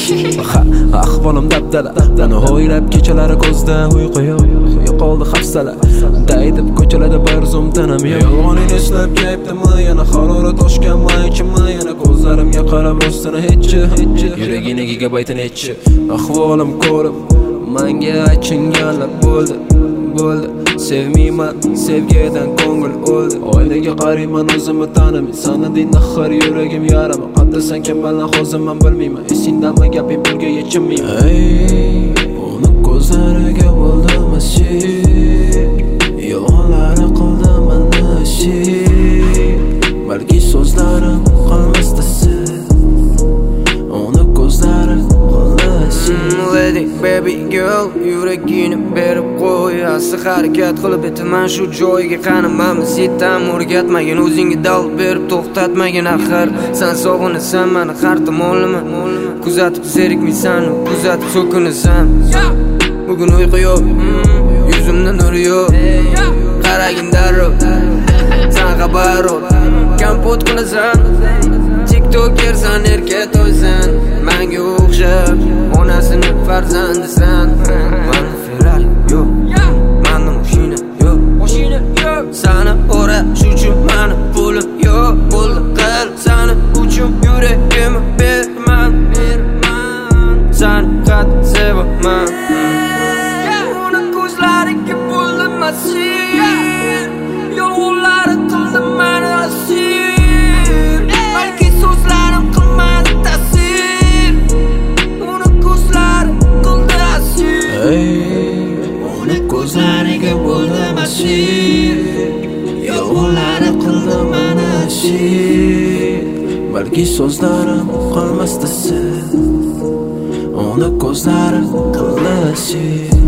ahvolim dabdala, mani o'ylab kechalari ko'zda uyqu yo'qoldi hafsala. Daydib ko'chalarda bir zum tanam yo'q. Yolg'onini eslab kayfdimi, yana harorat oshganmi, ichimmi, yana ko'zlarimga qarab rostini hech. Yuragini gigabayt nechi, ahvolim ko'rib menga aytganlar bo'ldi. Sevmayman, sevgidan ko'ngil o'ldi. Oynaga qarayman, o'zimni tanimay, sanadin axir yuragim yarama. Qaddasan kim bilan hozir men bilmayman. Esingdanmi gaping pulga yechilmayman. Ey, uni ko'zlariga bo'ldim ashik, yolg'onlar qildim meni ashik. Balki so'zlarim qolmasdi sen, uni ko'zlari Lady baby girl, yuragini berib qo'y. Asli harakat qilib etaman shu joyga, qanimamiz yetam o'rgatmagin, o'zingga dal berib to'xtatmagin. Axir sen sog'inasan meni har tomonlama, kuzatib zerikmaysan, kuzatib so'kinasan. Bugun uyqu yo'q, yuzimda nur yo'q. Qaragin darrov, sen xabar ol, kompot qilasan, tiktokersan, erka to'ysan, menga o'xshab onasini farzandisan. Mani feral yo'q, mani mashina yo'q, sani o'rash uchun mani pulim yo'q. Bo'ldi qil sani uchun yuragimni berman, sani qattiq sevaman. Uni ko'zlariga bo'ldim asir, yolg'onlari qildi meni asir. Balki so'zlarim qilmadi ta'sir, uni ko'zlari qildi asir. Uni ko'zlariga bo'ldim asir, yolg'onlari qildi meni asir. Balki so'zlarim qolmasdi sen, uni ko'zlari qildi asir.